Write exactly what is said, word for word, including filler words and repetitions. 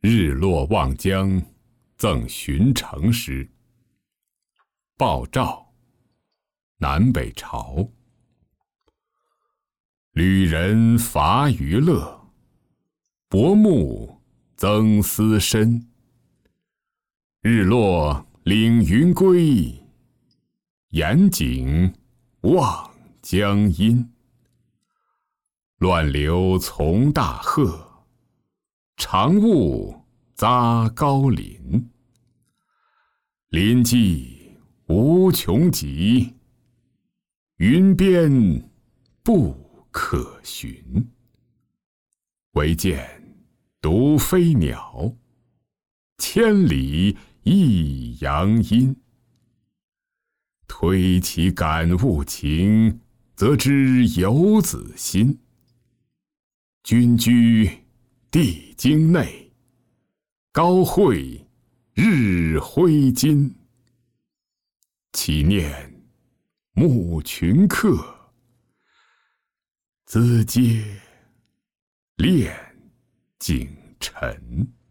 日落望江赠荀成诗。鲍照，南北朝。旅人乏娱乐，薄暮增思深。日落领云归，严景望江阴。乱流从大壑，长雾匝高林。林际无穷极，云边不可寻。唯见独飞鸟，千里一阳阴。推其感物情，则知游子心。君居地经内，高会日辉金。岂念牧群客，资嗟恋景臣。